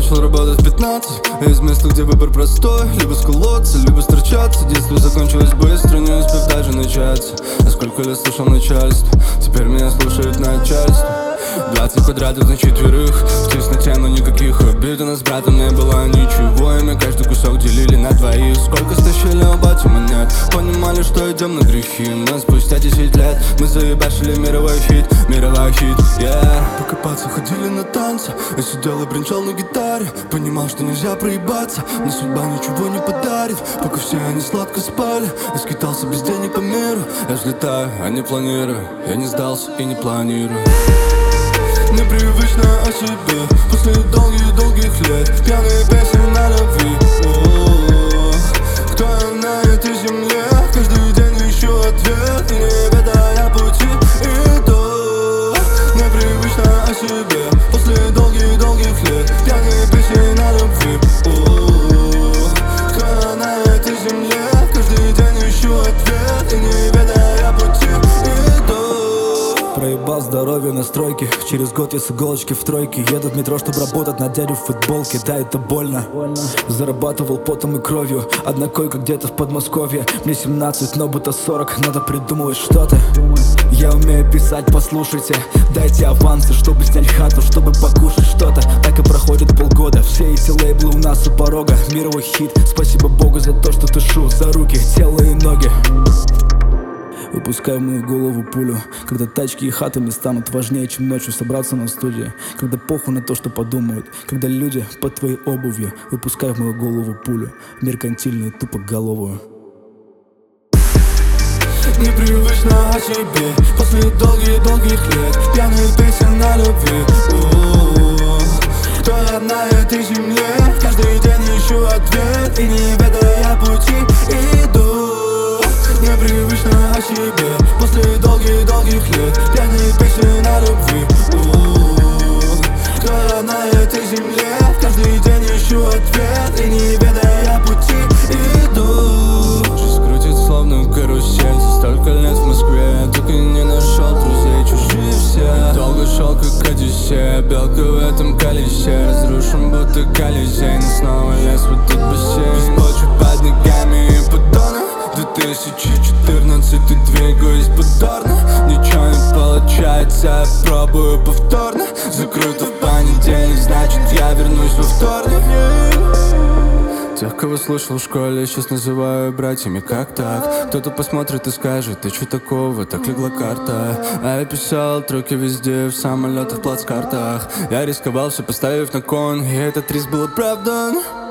начал работать в 15. Из места, где выбор простой: либо сколоться, либо сторчаться. Детство закончилось быстро, не успев даже начаться. А сколько лет слушал начальство, теперь меня слушает начальство. 20 квадратов на четверых, в тесноте, но никаких обид. У нас с братом не было ничего, и мы каждый кусок делили на двоих. Сколько стащили у бати монет, понимали, что идем на грехи. Но спустя 10 лет мы заебашили мировой хит, yeah. Покопаться ходили на танцы, я сидел и бренчал на гитаре. Понимал, что нельзя проебаться, но судьба ничего не подарит. Пока все они сладко спали, я скитался без денег по миру. Я взлетаю, а не планирую, я не сдался и не планирую. Непривычно о себе после долгих лет. Пьяные песни на любви. Кто я на этой земле? Каждый день ищу ответ, и не ведая пути иду. Непривычно о себе после долгих лет. Пьяные песни на любви. Кто я на этой земле? Каждый день ищу ответ, и не ведая пути иду. Проебал здоровье на стройке. Через год я с иголочки в тройке. Еду в метро, чтобы работать на дядю в футболке. Да, это больно. Зарабатывал потом и кровью. Одна койка где-то в Подмосковье. Мне 17, но будто 40. Надо придумывать что-то. Я умею писать, послушайте. Дайте авансы, чтобы снять хату, чтобы покушать что-то. Так и проходит полгода. Все эти лейблы у нас у порога. Мировой хит, спасибо Богу за то, что дышу. За руки, тело и ноги. Выпускаю в мою голову пулю, когда тачки и хатами станут важнее, чем ночью собраться на студии. Когда похуй на то, что подумают, когда люди под твоей обувью. Выпускаю в мою голову пулю, меркантильную, тупоголовую. Непривычно о себе после долгих лет. Пьяные песни на любви. Кто я на этой земле? Каждый день ищу ответ, и не ведая пути иду. Непривычно о себе после долгих лет. Пьяные песни на любви. Кто я на этой земле? Каждый день ищу ответ, и не ведая пути иду. Жизнь крутит словно карусель. За столько лет в Москве я так и не нашел друзей. Чужие все. Долго шел как Одиссея, белка в этом колесе. Разрушен будто Колизей, но снова лез в этот бассейн. Почву под ногами и поддоны. 2014, ты двигаюсь повторно. Ничего не получается, я пробую повторно. Закрыто в понедельник, значит я вернусь во вторник. Тех, кого слышал в школе, сейчас называю братьями. Как так? Кто-то посмотрит и скажет: ты чё такого, так легла карта. А я писал треки везде, в самолетах, в плацкартах. Я рисковал, все поставив на кон, и этот риск был оправдан.